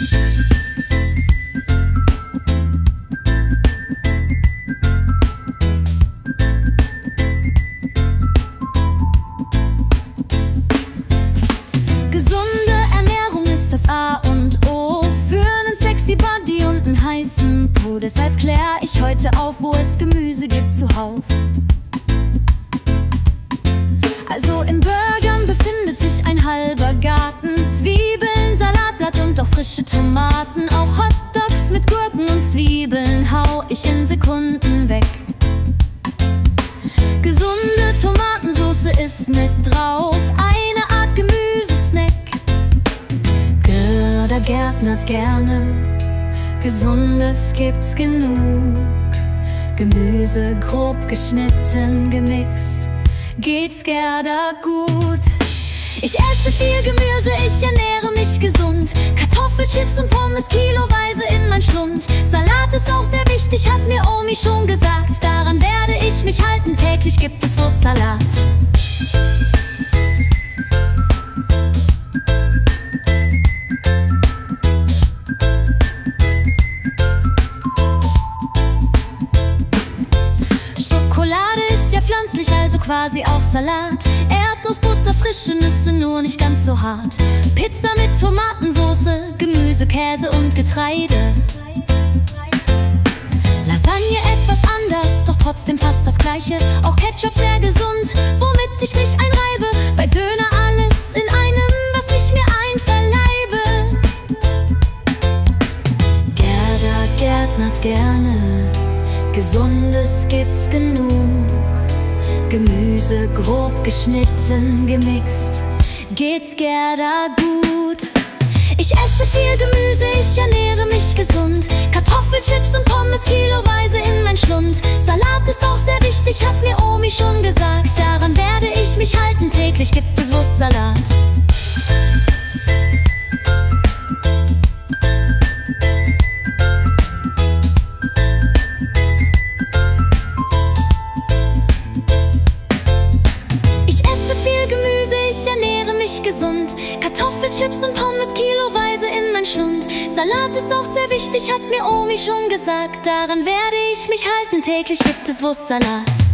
Gesunde Ernährung ist das A und O für einen sexy Body und einen heißen Po. Deshalb klär ich heute auf, wo es Gemüse gibt zuhauf. Also in Burgern befindet sich ein halber Garten, Zwiebeln, Salatblatt und auch frische Tomaten. Auch Hotdogs mit Gurken und Zwiebeln hau ich in Sekunden weg. Gesunde Tomatensauce ist mit drauf, eine Art Gemüsesnack. Gerda gärtnert gerne, Gesundes gibt's genug. Gemüse grob geschnitten, gemixt, geht's Gerda gut. Ich esse viel Gemüse, ich ernähre mich gesund. Kartoffelchips und Pommes kiloweise in mein Schlund. Salat ist auch sehr wichtig, hat mir Omi schon gesagt. Daran werde ich mich halten, täglich gibt es Wurstsalat. Schokolade ist ja pflanzlich, also quasi auch Salat. Erdnussbutter, frische Nüsse, nur nicht ganz so hart. Pizza mit Tomatensauce, Gemüse, Käse und Getreide. Lasagne etwas anders, doch trotzdem fast das Gleiche. Auch Ketchup sehr gesund, womit ich mich einreibe. Bei Döner alles in einem, was ich mir einverleibe. Gerda gärtnert gerne, Gesundes gibt's genug. Gemüse grob geschnitten, gemixt, geht's Gerda gut. Ich esse viel Gemüse, ich ernähre mich gesund. Kartoffelchips und Pommes kiloweise in mein Schlund. Salat ist auch sehr wichtig, hat mir Omi schon gesagt. Daran werde ich mich halten, täglich gibt es Wurstsalat. Gesund. Kartoffelchips und Pommes kiloweise in mein Schlund. Salat ist auch sehr wichtig, hat mir Omi schon gesagt. Daran werde ich mich halten, täglich gibt es Wurstsalat.